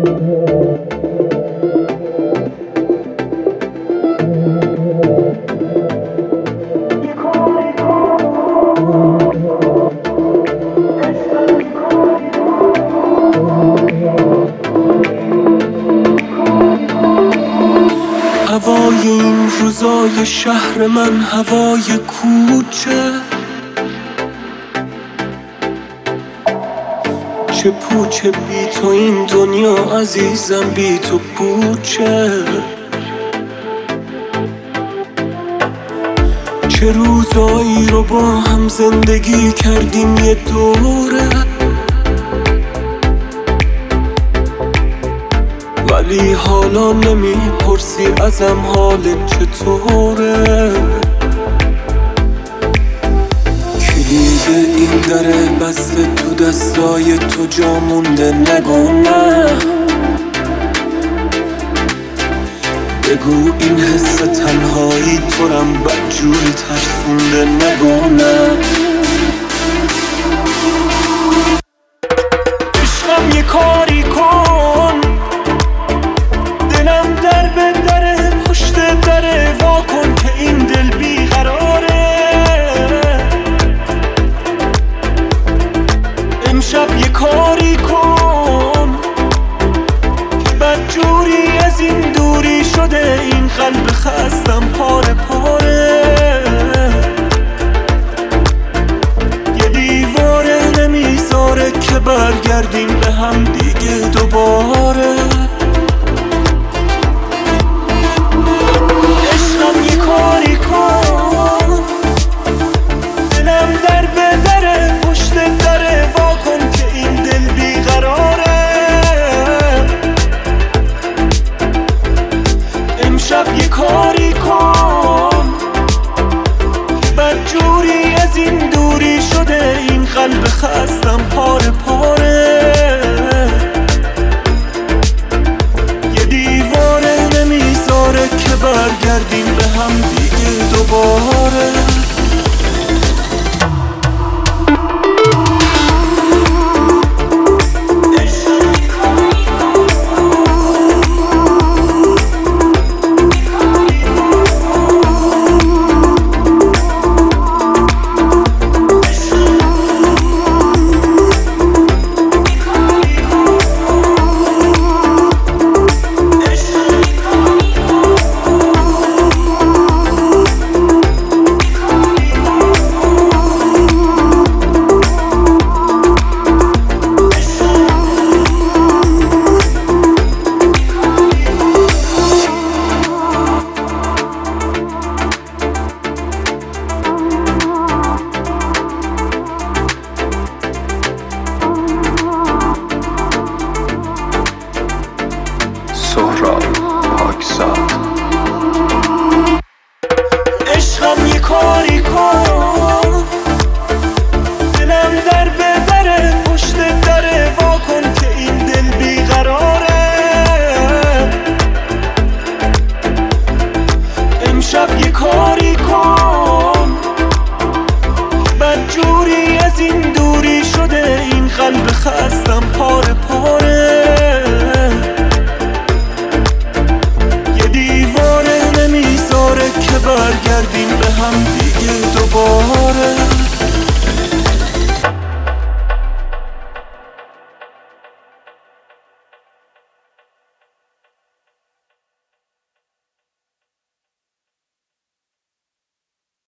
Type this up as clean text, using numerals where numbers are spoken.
هوای این روزای شهر من، هوای کوچه، چه پوچه بی تو این دنیا عزیزم، بی تو پوچه. چه روزایی رو با هم زندگی کردیم یه دوره، ولی حالا نمیپرسی ازم حالت چطوره. کلید این دره بسته تو دستای تو، جا مونده نگو نه. بگو این حس تنهایی تو رم بدجوری ترسونده، نگو نه. عشقم یه کاری کن، دلم در به دره، پشت دره وا کن که این دل بیقراره. امشب یه کاری کن که بدجوری از این دوری شده، این قلب خستم پاره پاره. یه دیواره نمیذاره که برگردیم به هم دیگه دوباره.